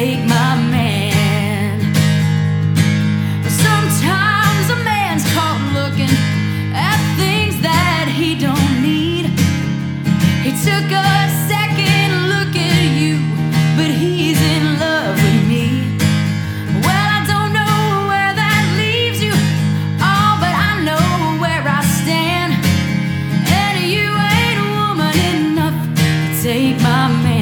take my man. Sometimes a man's caught looking at things that he don't need. He took a second look at you, but he's in love with me. Well, I don't know where that leaves you, oh, but I know where I stand. And you ain't woman enough to take my man.